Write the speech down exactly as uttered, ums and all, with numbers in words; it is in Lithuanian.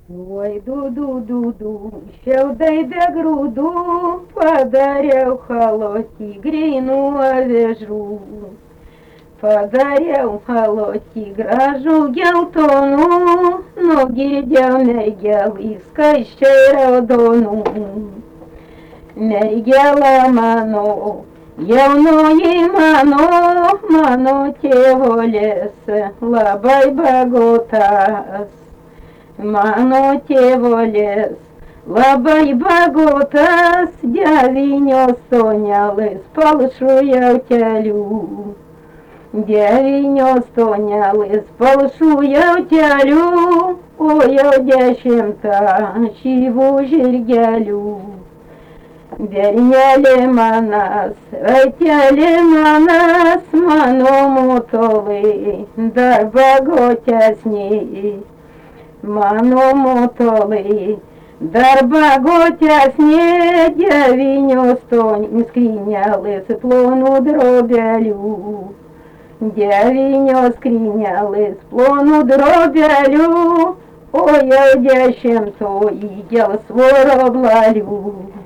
Ой, ду-ду-ду-ду, ще вдайде груду, подаряв холості, гріну овежу. Подаряв холості, гражу гелтону, ноги дявмергял, іскай ще родону. Мергяла мано, явної мано, мано тево лесе, лабай баготас. Mano te voles, labai bagotas, dievinio stonelės palšuja kelių. Dievinio stonelės palšuja kelių, o jau dešimtą šyvų žirgelių. Bernelė manas, vaitelė manas, mano motolai, dar bagotesniai. Mano motolai, dar bagotesnė, devynios toninės skrynelės plonų drobelių. Devynios skrynelės plonų drobelių, o jau dešimtoji gelsvo roblalių.